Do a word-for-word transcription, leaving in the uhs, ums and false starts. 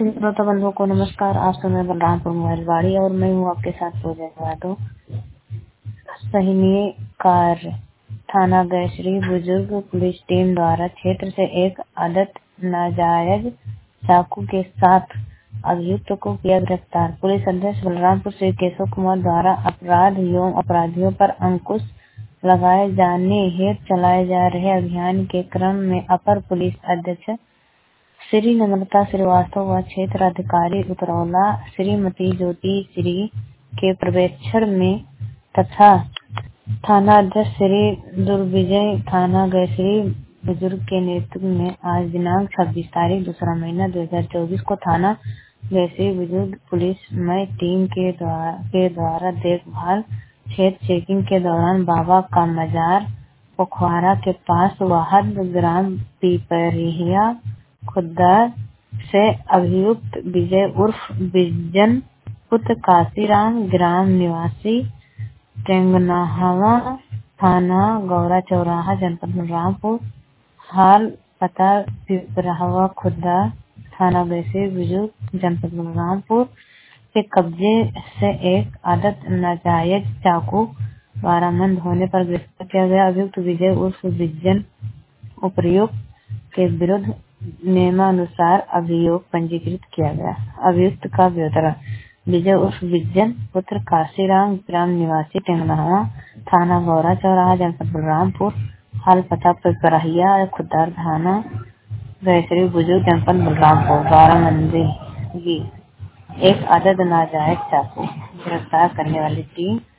श्रोता बंधुओं को नमस्कार। आप सुन रहे बलरामपुर मोबाइल वाड़ी और मैं हूँ आपके साथ पूजा यादव। सहीनीय कार्य थाना गैसरी बुजुर्ग पुलिस टीम द्वारा क्षेत्र से एक अदत नाजायज चाकू के साथ अभियुक्त को किया गिरफ्तार। पुलिस अधीक्षक बलरामपुर श्री केशव कुमार द्वारा अपराध एवं अपराधियों पर अंकुश लगाए जाने हेतु चलाए जा रहे अभियान के क्रम में अपर पुलिस अधीक्षक श्री नम्रता श्रीवास्तव व क्षेत्र अधिकारी उतरौला श्रीमती ज्योति श्री के पर्यवेक्षण में तथा थाना अध्यक्ष श्री दुर्विजय थाना गैसरी बुजुर्ग के नेतृत्व में आज दिनांक छब्बीस तारीख दूसरा महीना दो हजार चौबीस को थाना गैसरी बुजुर्ग पुलिस में टीम के द्वारा के द्वारा देखभाल क्षेत्र चेकिंग के दौरान बाबा का मजार पोखवारा के पास वाहद ग्राम पीपरिया खुद्दार से अभियुक्त विजय उर्फ बिजन पुत्र काशीराम ग्राम निवासी टेंगनाहवा थाना गौरा चौराहा जनपद बलरामपुर हाल पता पिपराहवा खुद्दार थाना गैसरी बुजुर्ग जनपद बलरामपुर के कब्जे से एक आदत नाजायज चाकू बारामंद होने पर गिरफ्तार किया गया। अभियुक्त विजय उर्फ बिजन उपर्युक्त के विरुद्ध नियमानुसार अभियोग पंजीकृत किया गया। अभियुक्त का विवरण: विजय उर्फ बिजन पुत्र काशीराम ग्राम निवासी टेंगनाहवा थाना गौरा चौराहा जनपद बलरामपुर हाल पता पिपराहिया खुद्दार थाना गैसरी बुजुर्ग जनपद बलरामपुर बारामंदी एक अदद नाजायज चाकू। गिरफ्तार करने वाली टीम